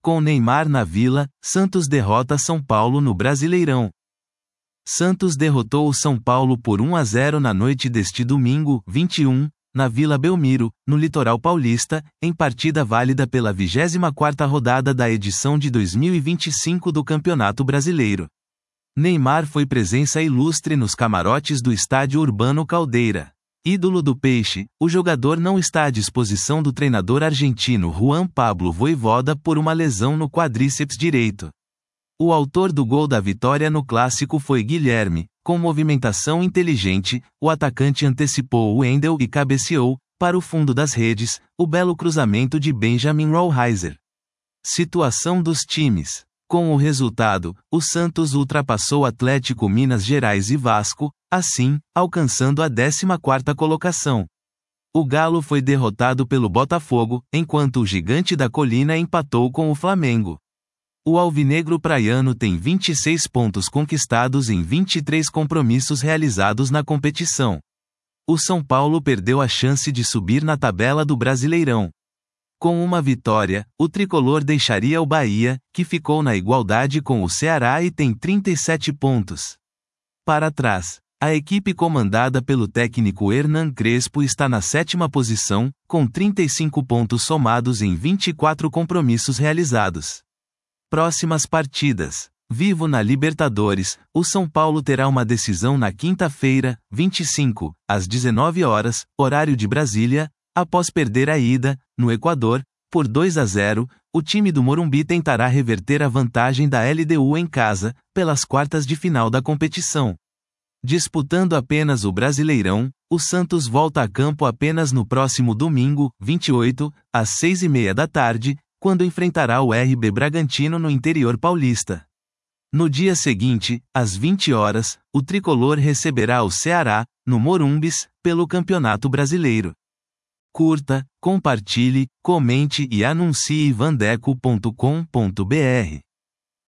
Com Neymar na Vila, Santos derrota São Paulo no Brasileirão. Santos derrotou o São Paulo por 1-0 na noite deste domingo, 21, na Vila Belmiro, no litoral paulista, em partida válida pela 24ª rodada da edição de 2025 do Campeonato Brasileiro. Neymar foi presença ilustre nos camarotes do Estádio Urbano Caldeira. Ídolo do Peixe, o jogador não está à disposição do treinador argentino Juan Pablo Vojvoda por uma lesão no quadríceps direito. O autor do gol da vitória no clássico foi Guilherme. Com movimentação inteligente, o atacante antecipou o Wendel e cabeceou, para o fundo das redes, o belo cruzamento de Benjamin Rollheiser. Situação dos times. Com o resultado, o Santos ultrapassou Atlético Minas Gerais e Vasco, assim, alcançando a 14ª colocação. O Galo foi derrotado pelo Botafogo, enquanto o Gigante da Colina empatou com o Flamengo. O alvinegro praiano tem 26 pontos conquistados em 23 compromissos realizados na competição. O São Paulo perdeu a chance de subir na tabela do Brasileirão. Com uma vitória, o tricolor deixaria o Bahia, que ficou na igualdade com o Ceará e tem 37 pontos. Para trás, a equipe comandada pelo técnico Hernan Crespo está na 7ª posição, com 35 pontos somados em 24 compromissos realizados. Próximas partidas. Vivo na Libertadores, o São Paulo terá uma decisão na quinta-feira, 25, às 19 horas, horário de Brasília, após perder a ida, no Equador, por 2-0, o time do Morumbi tentará reverter a vantagem da LDU em casa, pelas quartas de final da competição. Disputando apenas o Brasileirão, o Santos volta a campo apenas no próximo domingo, 28, às 6:30 da tarde, quando enfrentará o RB Bragantino no interior paulista. No dia seguinte, às 20 horas, o tricolor receberá o Ceará, no Morumbis, pelo Campeonato Brasileiro. Curta, compartilhe, comente e anuncie vandeco.com.br.